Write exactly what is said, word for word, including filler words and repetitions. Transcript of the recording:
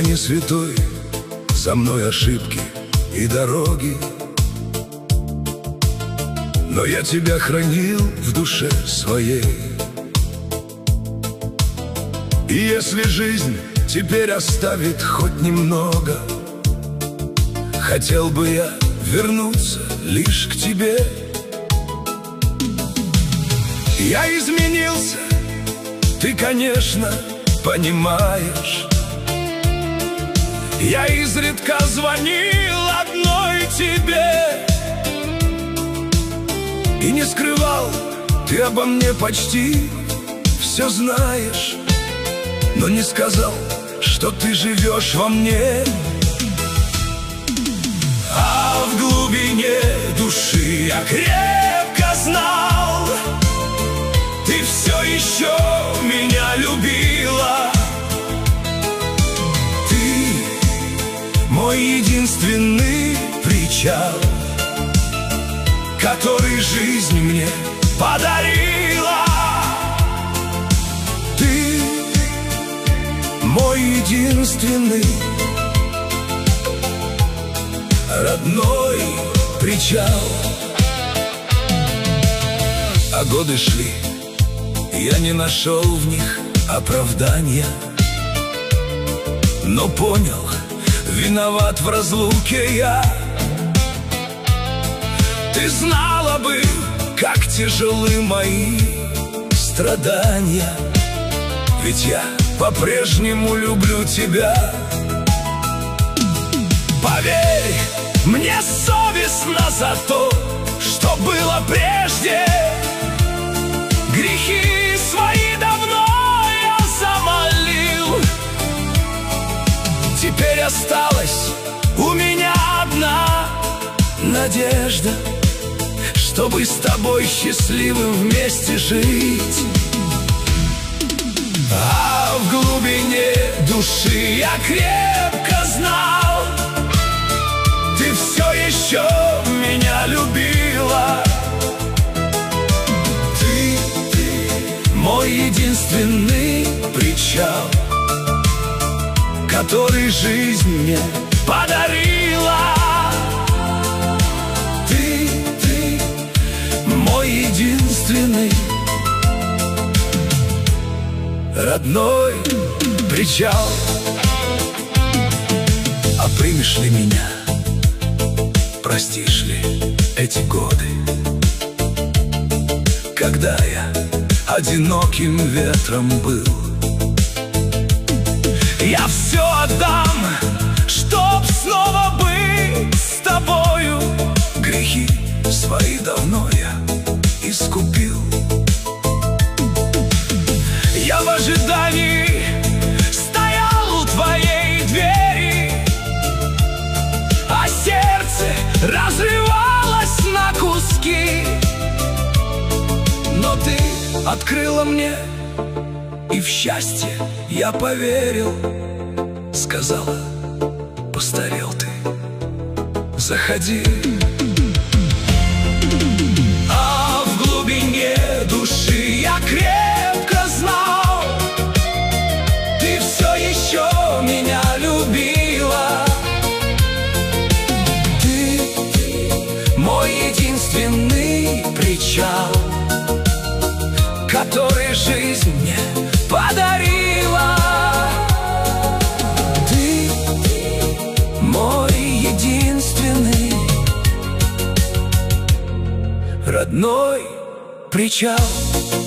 не святой, за мной ошибки и дороги, но я тебя хранил в душе своей. И если жизнь теперь оставит хоть немного, хотел бы я вернуться лишь к тебе. Я изменился, ты, конечно, понимаешь. Я изредка звонил одной тебе и не скрывал, ты обо мне почти все знаешь, но не сказал, что ты живешь во мне. А в глубине души я крепко знал, ты все еще меня любила. Ты мой единственный причал, который жизнь мне подарила. Ты мой единственный родной причал. А годы шли, я не нашел в них оправдания, но понял, виноват в разлуке я. Ты знала бы, как тяжелы мои страдания, ведь я по-прежнему люблю тебя. Поверь, мне совестно за то, что было прежде. Грехи свои давно я замолил. Теперь осталась у меня одна надежда, чтобы с тобой счастливым вместе жить. А в глубине души я крепко знал, ты все еще меня любила. Ты, ты мой единственный причал, который жизнь мне подарила. Ты, ты мой единственный родной причал. А примешь ли меня, простишь ли эти годы, когда я одиноким ветром был? Я все отдам, чтоб снова быть с тобою. Грехи свои давно я искупил. Я в ожидании стоял у твоей двери, а сердце разрывалось на куски. Но ты открыла мне, и в счастье я поверил. Сказала, постарел ты, заходи. А в глубине души я крепко знал, ты все еще меня любила. Ты мой единственный причал, который жизнь мне подарила. Ты мой единственный родной причал.